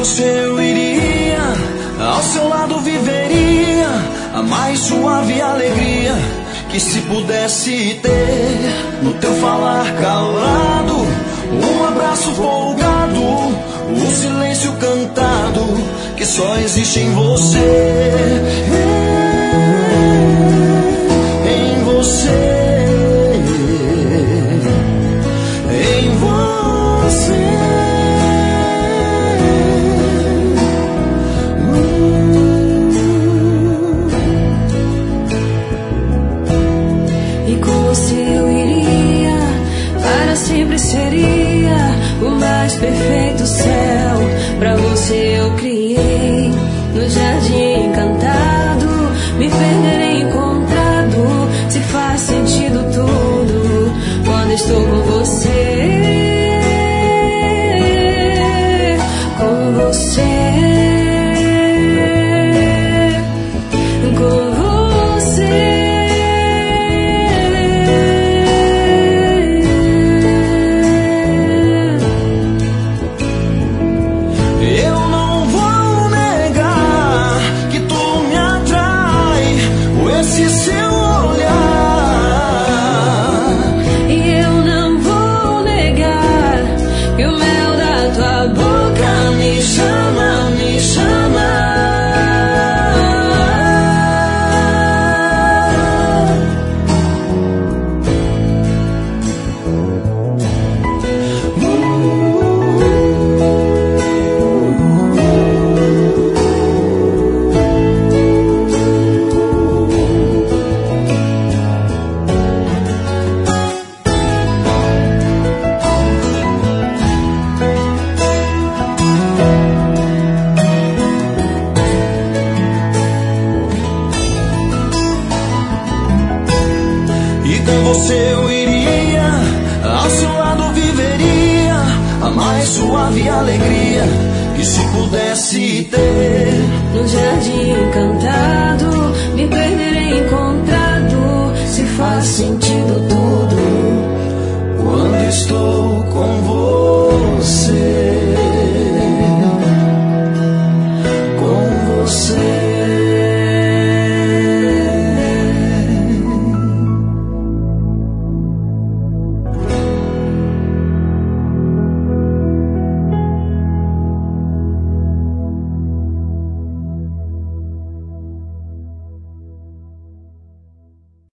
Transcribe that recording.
você eu iria, ao seu lado viveria a mais suave alegria que se pudesse ter. No teu falar calado, um abraço folgado, o silêncio cantado que só existe em você. Em você. Sempre seria o mais perfeito céu. Pra você eu criei no jardim encantado. Me perderei encontrado, se faz sentido tudo quando estou com você. Com você. Com você. Com você eu iria, ao seu lado viveria a mais suave alegria que se pudesse ter. No jardim encantado, me perderei encontrado, se faz sentido tudo